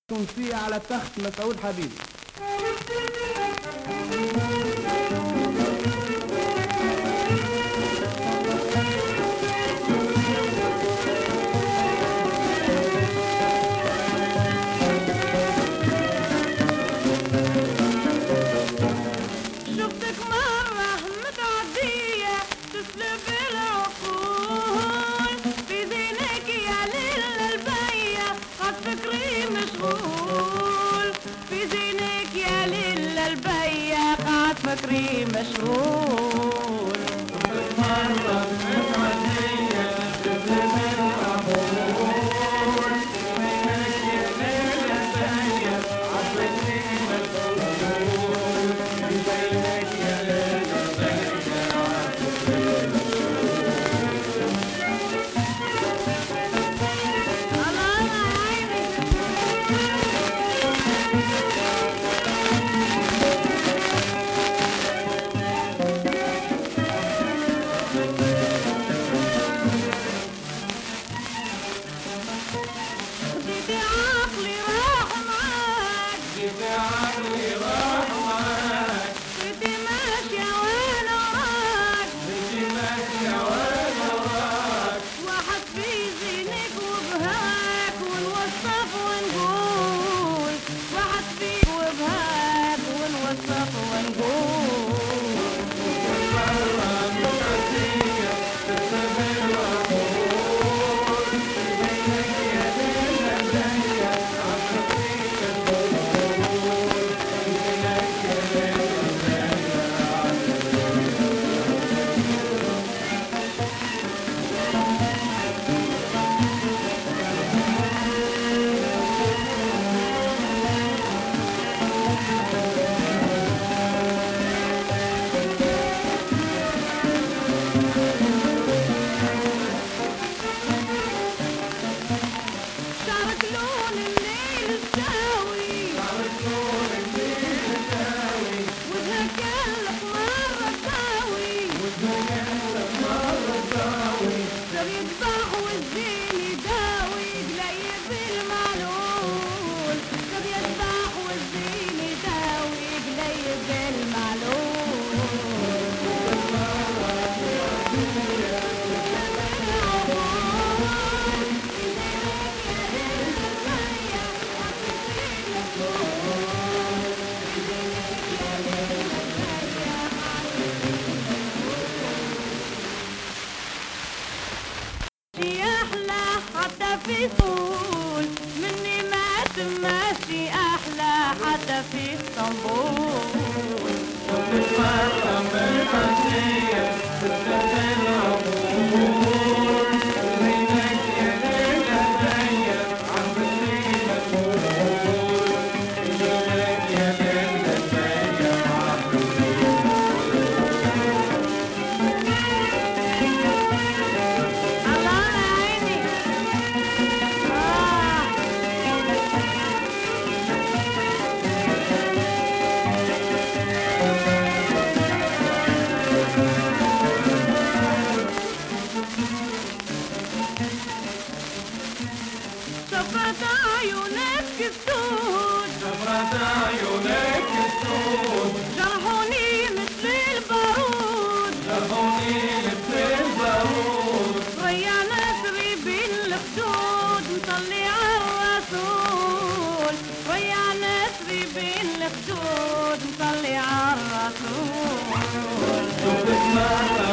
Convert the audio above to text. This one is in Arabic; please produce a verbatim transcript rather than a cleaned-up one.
فيه على تخت مسعود حبيبي. شفتك مرة متعدية تسلب العقول في ذهنك يا ليل البية قد فكري مشغول في ذهنك يا ليل البية قد فكري مشغول. شفتك مرة متعدية تسلب العقول في ذهنك يا ليل البية قد فكري مشغول. جيتي عقلي راح معاك جيتي عقلي راح معاك جيتي ماشية وانا وراك جيتي ماشية وانا وراك واحد في زينك وبهاك ونوصف ونقول واحد فيك وبهاك ونوصف ونقول. شعرك لون الليل الشاوي شعرك لون الليل الشاوي وجهك القمر الضاوي وجهك القمر الضاوي صار يذبح والزين يداوي قليب المعلول صار يذبح والزين يداوي قليب المعلول. أحلى حتى في طول مني ما تماشي أحلى حتى في اسطنبول. شفتك مرة بالحسية تستاهل العقول بينك يا ليل البية عم بتريد مشغول بينك يا ليل البية عم بتريد الله عيني. آه شفرة عيونك السود شفرة عيونك السود جرحوني مثل البارود جرحوني مثل البارود ريع نسري بين الخدود مصلي عالرسول ريع نسري بين الخدود مصلي عالرسول. شفتك مرة